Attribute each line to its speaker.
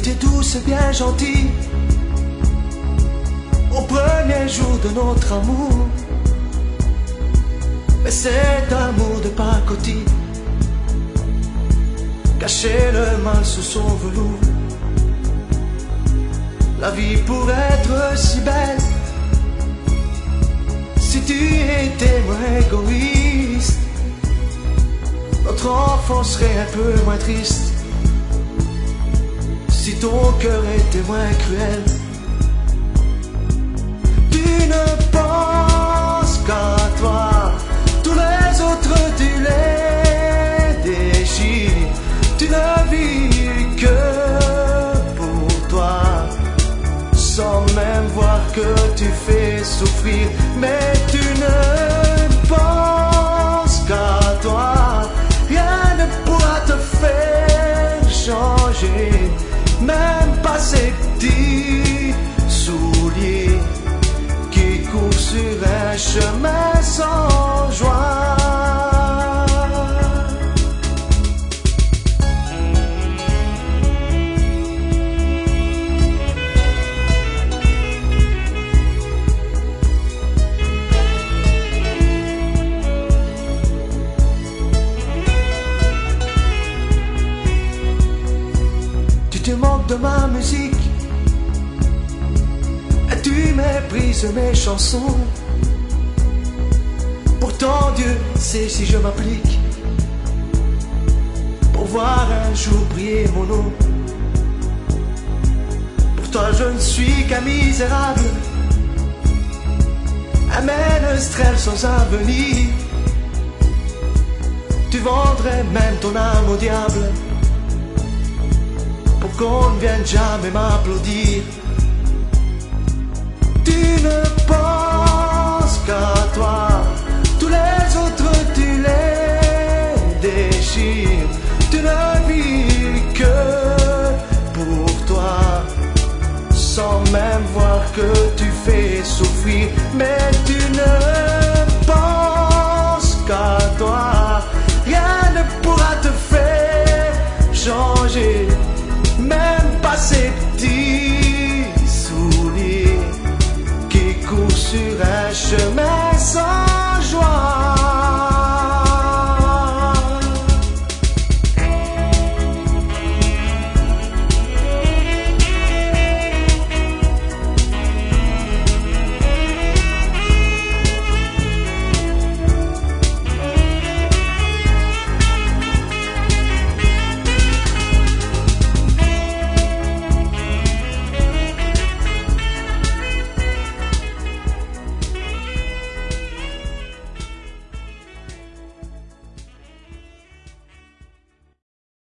Speaker 1: étais douce et bien gentille au premier jour de notre amour. Mais cet amour de pacotille cachait le mal sous son velours. La vie pourrait être si belle si tu étais moins égoïste. Notre enfant serait un peu moins triste si ton cœur était moins cruel. Tu ne penses qu'à toi, tous les autres tu les déchires. Tu ne vis que pour toi, sans même voir que tu fais souffrir. Mais tu ne penses qu'à toi, rien ne pourra te faire changer, même pas ces petits souliers qui courent sur un chemin sans joie. Tu manques de ma musique et tu méprises mes chansons. Pourtant Dieu sait si je m'applique pour voir un jour briller mon nom. Pour toi je ne suis qu'un misérable, un ménestrel sans avenir. Tu vendrais même ton âme au diable pour qu'on ne vienne jamais m'applaudir. Tu ne penses qu'à toi, tous les autres tu les déchires. Tu ne vis que pour toi, sans même voir que